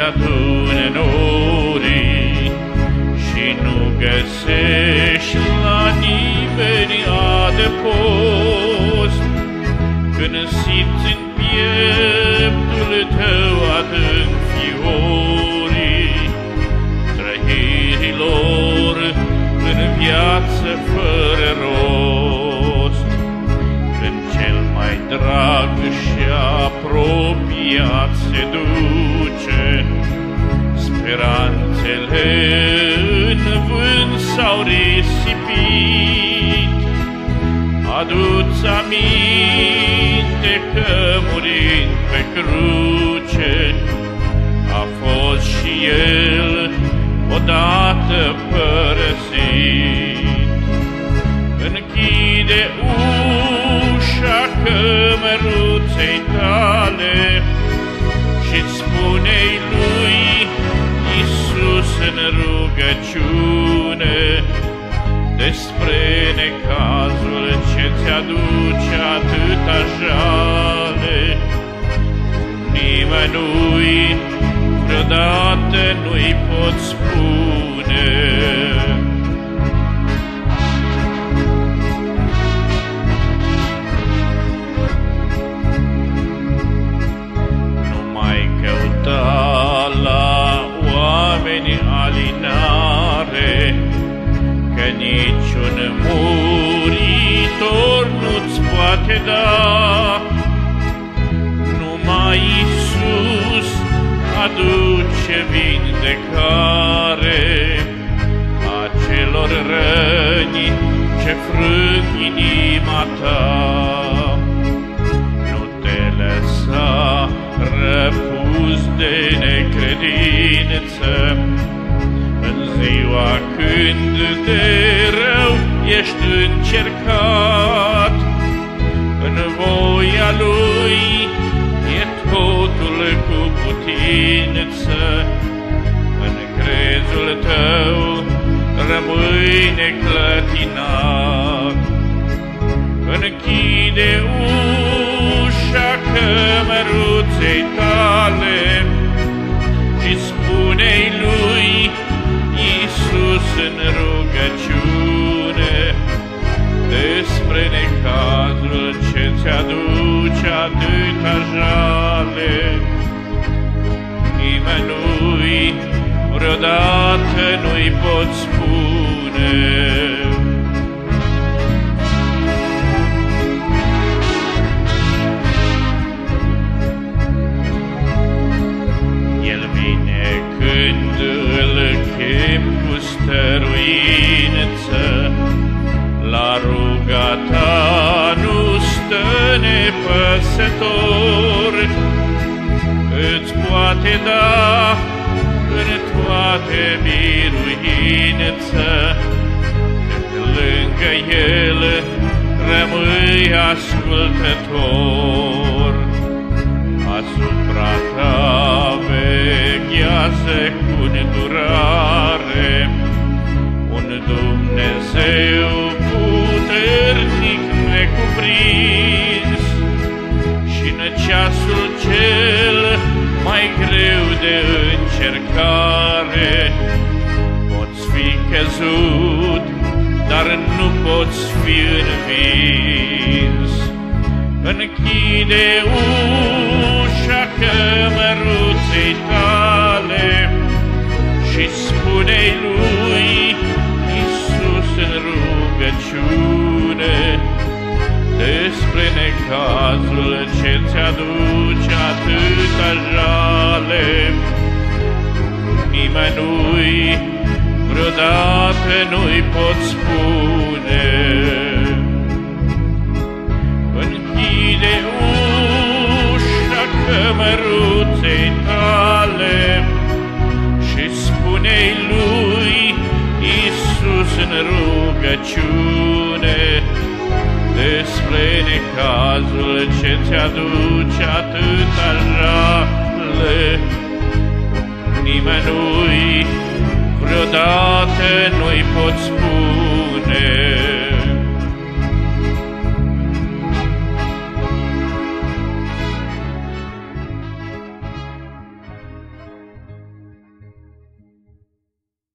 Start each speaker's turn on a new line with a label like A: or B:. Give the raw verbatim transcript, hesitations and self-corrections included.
A: adune norii și nu găsești la nimeni adăpost, când simți în pieptul tău adânc fiorii trăirilor în viață fără rost, când cel mai drag și apropiat se duce, speranțele în vânt s-au risipit. Adu-ți aminte că murind pe cruce a fost și El odată părăsit. Închide ușa cămăruței tale și spune-i lui Iisus în rugăciune despre necazul ce-ți aduce atâta jale. Nimănui vreodată nu-i pot spune. Nu mai căuta la oameni alinare, că niciun muritor nu-ți poate da. Numai Iisus aduce vindecare acelor răni ce frâng inima ta. Nu te lăsa răpus de necredință în ziua când de rău ești încercat. În voia Lui e totul cu putință, în crezul tău rămâi neclătinat. Închide ușa cămăruței tale și spune-i Lui Iisus în rugăciune despre necazul ce-ți aduce atâta jale. Nimănui vreodată nu-i pot spune. El vine când îl chem cu stăruință, la ruga ta nu stă nepăsător. Îți poate da în toate biruință, când lângă El rămâi ascultător. Asupra ta veghează cu îndurare un Dumnezeu puternic necuprins, și în ceasul cel mai greu de încercare poți fi căzut, dar nu poți fi învins. Închide ușa cămăruței tale și spune-i Lui Iisus în rugăciune despre necazul ce-ți aduce atâta jale. Nimănui vreodată nu-i pot spune. Închide ușa cămăruței tale și spune-i Lui Iisus în rugăciune despre necazul ce-ți aduce atâta jale. Nimănui vreodată nu-i pot spune.